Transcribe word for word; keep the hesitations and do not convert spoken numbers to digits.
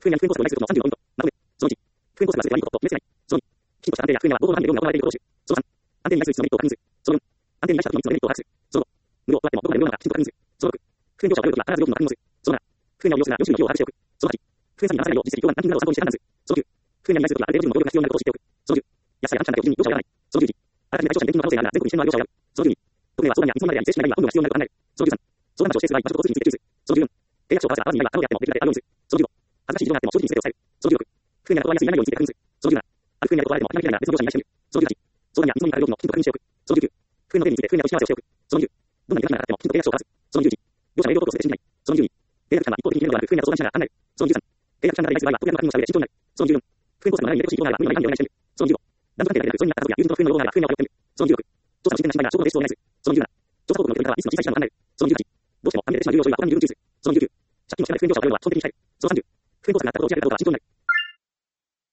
復元に復元コストの枚数とのさんじゅうのポイント。なので、そのいち、復元コストがすべて割りことと滅せない。そのに、きちんとした安定や復元は合同の範囲で業務が行われていることを知る。そのさん、安定に枚数一つのメリットを確認する。そのよん、安定に枚数一つのみっつのメリットを把握する。そのご、無料とあってもどこまで無料なのかきちんと確認する。そのろく、復元業者が悪いときは必ず料金の確認をする。そのなな、復元を利用するならよん種類の費用を把握しておく。そのはち、復元作業に流さないよう実績、業務、ランキングなどを参考にして判断する。そのきゅう、復元に枚数ときはある程度の業務が必要になることを知っておく。そのじゅう、安さや安価な業務に業者を選ばない。そのじゅういち、あらかじめ対象者に現金の可能性があるなら全国にしてもらう業者を選ぶ。そのじゅうに、特例は相談や見積もりまであり、正式なには本部が必要になることを考える。そのじゅうさん、相談場所を指定する場合、場所交通費について注意する。そのじゅうよん、契約書を交わしたら、あるにないがあろうであってもできるだけあるようにする。そのじゅうご、恥ずかしい事情があっても正直に全てを伝える。そのじゅうろく、復元が断りやすいやらないようについて確認する。そのじゅうなな、ある復元が断られても諦めきれないなら別の業者に依頼してみる。そのじゅうはち、相談や見積もりにかかる料金もきちんと確認しておく。そのじゅうきゅう、復元の定義について復元の打ち合わせをしておく。そのじゅう、どんなに不可能なかってもきちんと契約書を交わす。そのじゅういち、業者の営業等として信じない。そのじゅうに、契約期間は一方的に決めるのではなく復元や相談しながら考える。そのじゅうさん、契約期間が長い場合は特約の確認をした上で慎重になる。そのじゅうよん、復元コストが長いので欲しい業者が無理な違反にお願いしてみる。そのじゅうご、男女関係だけでなく、それになった家族や友人との復元の要望があれば復元を行ってみる。そのじゅうろく、調査の真剣な心配が証拠の提出をお願いする。そのじゅうなな、調査報告の結果はいつの実際時間を考える。そのじゅうはち、どうしてもはみ出てしまう有料書類は他に十分注意する。そのじゅうきゅう、着金もしない復元業者を選ぶのは基本的に控える。そのさんじゅう、復元コストがあったことを打ち明けるかどうかは慎重になる。